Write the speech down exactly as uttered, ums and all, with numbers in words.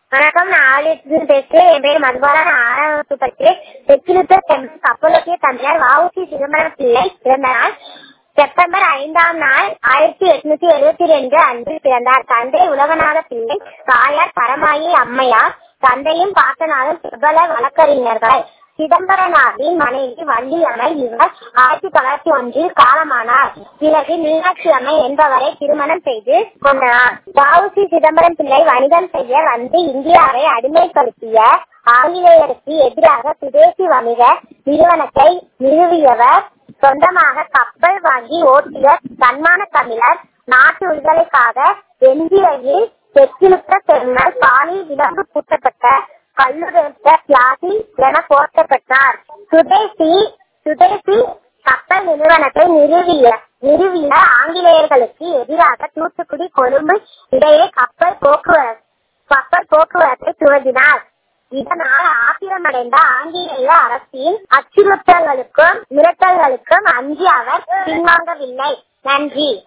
வணக்கம், நான் ஆலயத்துல பேசுறேன். என் பேர் மதுபாலா. நான் ஆறாம் வகுப்பு படிக்கிறேன். செக்கிலுத்த கப்பலோட்டிய தந்தையார் வ.உ.சி. சிதம்பரம் பிள்ளை பிறந்த நாள் செப்டம்பர் ஐந்தாம் நாள் ஆயிரத்தி எட்நூத்தி எழுபத்தி ரெண்டு அன்று பிறந்தார். தந்தை உலகநாத பிள்ளை, தாயார் பரமாயி அம்மையார். தந்தையும் பாட்டனாரும் பிரபல வழக்கறிஞர்கள். சிதம்பரனாரின் மனைவி வள்ளி அம்மை. இவர் ஆயிரத்தி தொள்ளாயிரத்தி ஒன்றில் காலமானார். பிறகு மீனாட்சி அம்மை என்பவரை திருமணம் செய்து கொண்டார். வ.உ.சி. சிதம்பரம் பிள்ளை வணிகம் செய்ய வந்து இந்தியாவை அடிமைப்படுத்திய ஆங்கிலேயருக்கு எதிராக சுதேசி வணிக நிறுவனத்தை நிறுவியவர். சொந்தமாக கப்பல் வாங்கி ஓட்டிய தன்மான தமிழர். நாட்டு விடுதலைக்காக எஞ்சியில் தெற்கிலுத்த தென்னால் பாலில் விலங்கு பூட்டப்பட்ட கல்லுடைத்த பிளாசி என போற்றப்பட்டார். சுதேசி சுதேசி கப்பல் நிறுவனத்தை நிறுவிய நிறுவிய ஆங்கிலேயர்களுக்கு எதிராக தூத்துக்குடி கொழும்பு இடையே கப்பல் போக்குவரத்து கப்பல் போக்குவரத்தை துவங்கினார். இதனால் ஆத்திரமடைந்த ஆங்கிலேய அரசின் அச்சுறுத்தல்களுக்கும் மிரட்டல்களுக்கும் அஞ்சி அவர் பின்வாங்கவில்லை. நன்றி.